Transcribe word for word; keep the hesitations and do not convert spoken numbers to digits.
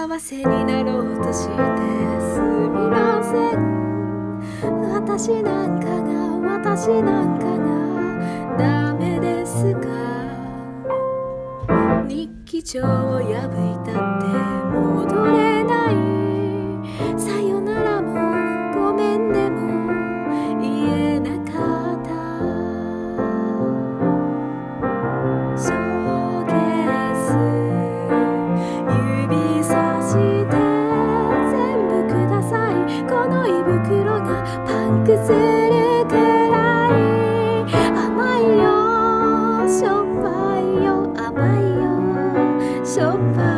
幸せになろうとしてすみません。私なんかが私なんかがダメですか。日記帳を破いたって戻れない。さよならもごめんでも言えなかった。そうです指さして全部ください。この胃袋がパンクするくらい甘いよしょっぱいよ甘いよしょっぱい